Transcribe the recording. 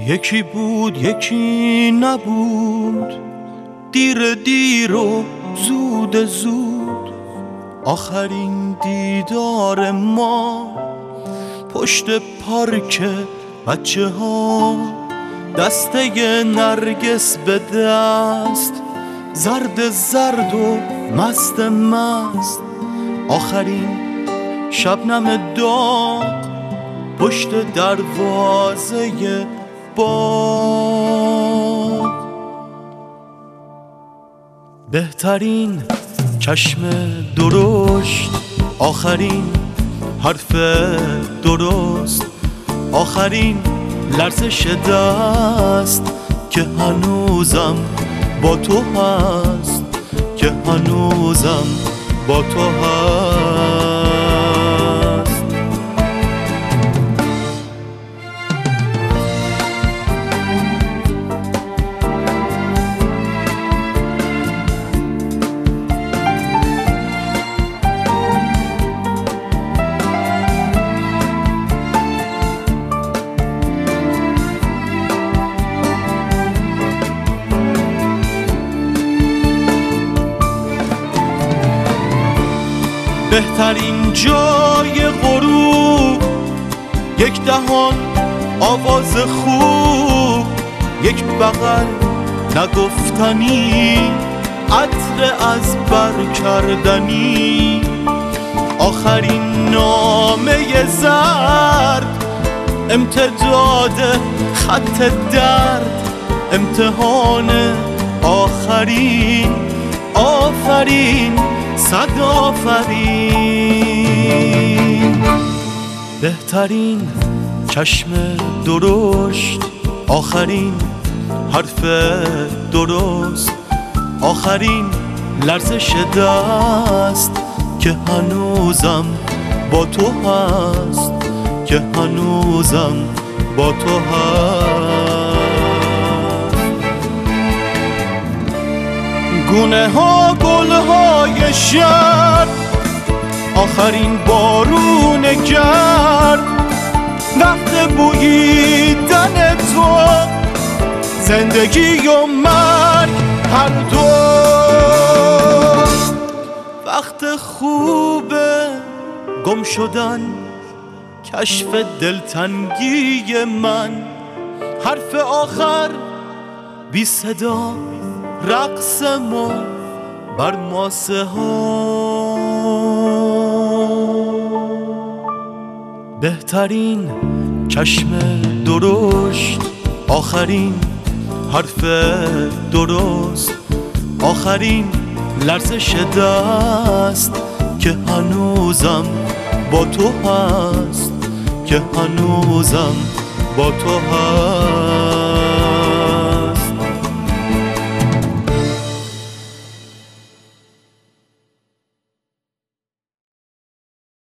یکی بود یکی نبود، دیر دیر و زود زود. آخرین دیدار ما پشت پارک بچه ها، دسته نرگس به دست، زرد زرد و مست مست. آخرین شبنم داغ پشت دروازه باغ. بهترین چشم درشت، آخرین حرف درست، آخرین لرزش دست که هنوزم با تو هست، که هنوزم با تو هست. بهترین جای غروب، یک دهان آواز خوب، یک بغل نگفتنی، عطر از بر کردنی. آخرین نامه زرد، امتداد خط درد، امتحان آخرین. آفرین صد آفرین. بهترین چشم درشت، آخرین حرف درست، آخرین لرزش دست که هنوزم با تو هست، که هنوزم با تو هست. گونه ها گل های شب، آخرین بارون گرد، وقت بوییدن تو، زندگی و مرگ هر دو. وقت خوبه گم شدن، کشف دلتنگی من، حرف آخر بی صدا، رقص ما بر ماسه ها. بهترین چشم درشت، آخرین حرف درست، آخرین لرزش دست که هنوزم با تو هست، که هنوزم با تو هست.